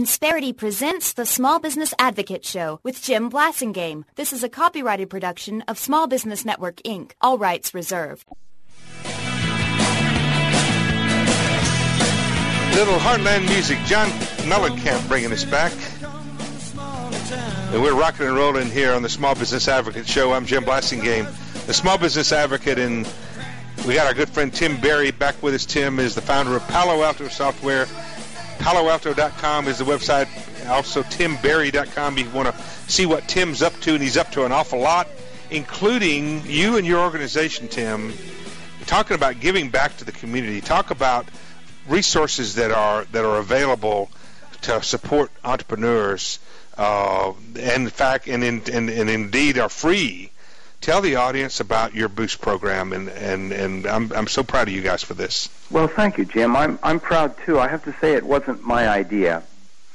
Insperity presents the Small Business Advocate Show with Jim Blasingame. This is a copyrighted production of Small Business Network, Inc. All rights reserved. Little Heartland music. John Mellencamp bringing us back. And we're rocking and rolling here on the Small Business Advocate Show. I'm Jim Blasingame, the Small Business Advocate, and we got our good friend Tim Berry back with us. Tim is the founder of Palo Alto Software. PaloAlto.com is the website. Also, TimBerry.com. You want to see what Tim's up to, and he's up to an awful lot, including you and your organization, Tim, talking about giving back to the community. Talk about resources that are available to support entrepreneurs, and in fact, and indeed are free. Tell the audience about your Boost program, and I'm so proud of you guys for this. Well, thank you, Jim. I'm proud too. I have to say it wasn't my idea,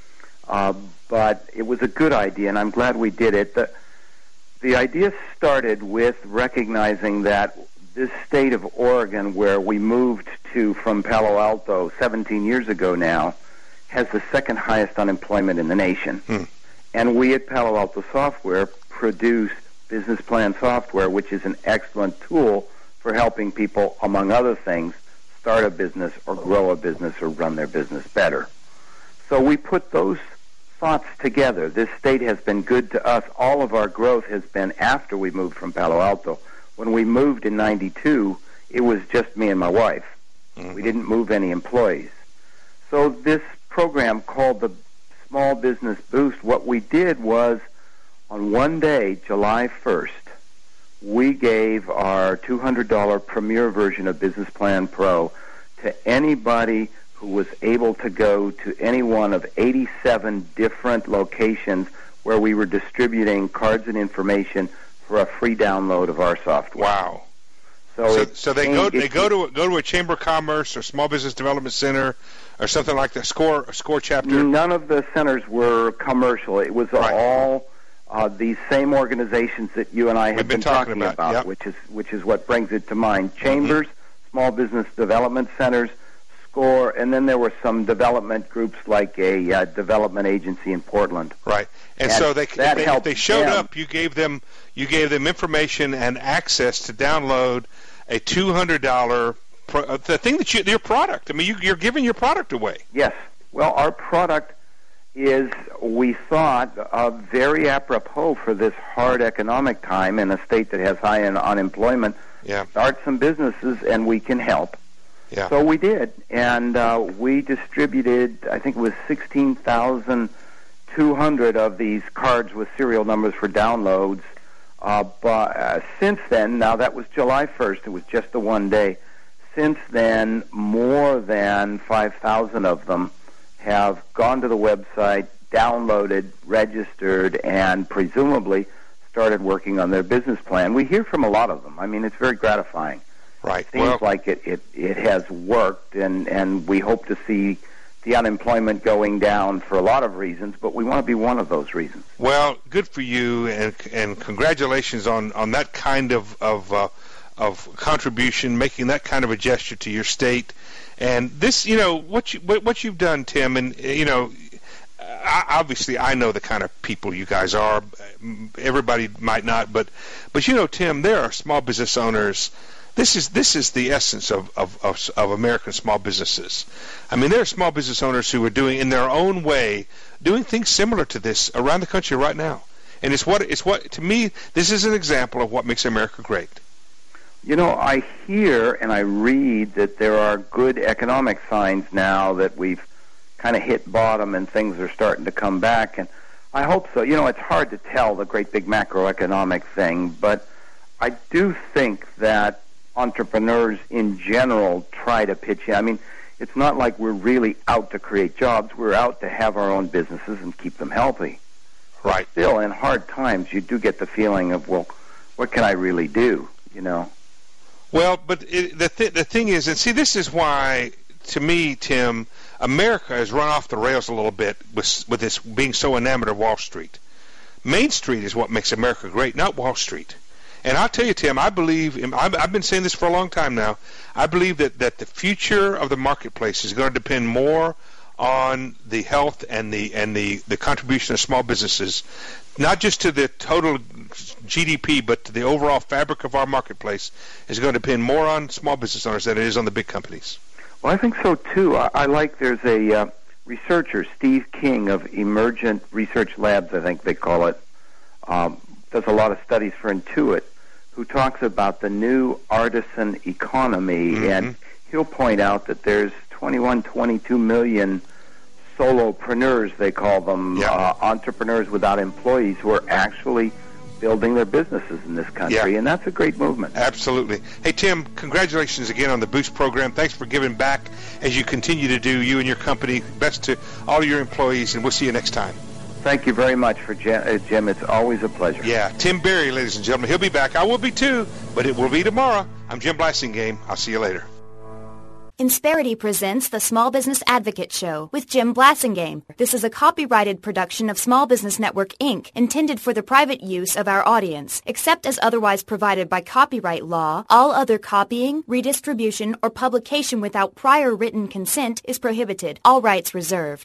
but it was a good idea, and I'm glad we did it. The idea started with recognizing that this state of Oregon, where we moved to from Palo Alto 17 years ago now, has the second highest unemployment in the nation. And we at Palo Alto Software produce business plan software, which is an excellent tool for helping people, among other things, start a business or grow a business or run their business better. So we put those thoughts together. This state has been good to us. All of our growth has been after we moved from Palo Alto. When we moved in 92, it was just me and my wife. We didn't move any employees. So this program called the Small Business Boost, what we did was, on one day, July 1st, we gave our $200 premier version of Business Plan Pro to anybody who was able to go to any one of 87 different locations where we were distributing cards and information for a free download of our software. Wow. So they go to a Chamber of Commerce or Small Business Development Center or something like that, SCORE chapter? None of the centers were commercial. It was all these same organizations that you and I have been talking about, yep. which is what brings it to mind. Chambers, Small Business Development Centers, SCORE, and then there were some development groups like a development agency in Portland. Right, and so if they showed up, you gave them information and access to download a $200 the thing that your product. I mean, you're giving your product away. Yes. Well, our product is, we thought, very apropos for this hard economic time in a state that has high unemployment. Yeah. Start some businesses, and we can help. Yeah. So we did, and we distributed, I think it was 16,200 of these cards with serial numbers for downloads. But since then, now that was July 1st, it was just the one day. Since then, more than 5,000 of them have gone to the website, downloaded, registered, and presumably started working on their business plan. We hear from a lot of them. I mean, it's very gratifying. Right. It seems like it has worked, and we hope to see the unemployment going down for a lot of reasons, but we want to be one of those reasons. Well, good for you, and congratulations on that kind of contribution, making that kind of a gesture to your state. And this, what you've done, Tim, and obviously I know the kind of people you guys are. Everybody might not, but Tim, there are small business owners. This is the essence of American small businesses. I mean, there are small business owners who are doing, in their own way, doing things similar to this around the country right now. And it's what to me, this is an example of what makes America great. I hear and I read that there are good economic signs now that we've kind of hit bottom and things are starting to come back, and I hope so. It's hard to tell, the great big macroeconomic thing, but I do think that entrepreneurs in general try to pitch in. I mean, it's not like we're really out to create jobs. We're out to have our own businesses and keep them healthy. Right. But still, in hard times, you do get the feeling of, well, what can I really do, Well, but the thing is, and see, this is why, to me, Tim, America has run off the rails a little bit with this being so enamored of Wall Street. Main Street is what makes America great, not Wall Street. And I'll tell you, Tim, I believe, I've been saying this for a long time now, I believe that the future of the marketplace is going to depend more on the health and the contribution of small businesses, not just to the total GDP, but to the overall fabric of our marketplace, is going to depend more on small business owners than it is on the big companies. Well, I think so, too. I like there's a researcher, Steve King of Emergent Research Labs, I think they call it, does a lot of studies for Intuit, who talks about the new artisan economy, and he'll point out that there's 22 million solopreneurs, they call them, entrepreneurs without employees, who are actually building their businesses in this country, and that's a great movement. Absolutely. Hey, Tim, congratulations again on the Boost program. Thanks for giving back as you continue to do, you and your company. Best to all your employees, and we'll see you next time. Thank you very much, Jim. It's always a pleasure. Yeah, Tim Berry, ladies and gentlemen. He'll be back. I will be too, but it will be tomorrow. I'm Jim Blasingame. I'll see you later. Insperity presents the Small Business Advocate Show with Jim Blasingame. This is a copyrighted production of Small Business Network, Inc., intended for the private use of our audience. Except as otherwise provided by copyright law, all other copying, redistribution, or publication without prior written consent is prohibited. All rights reserved.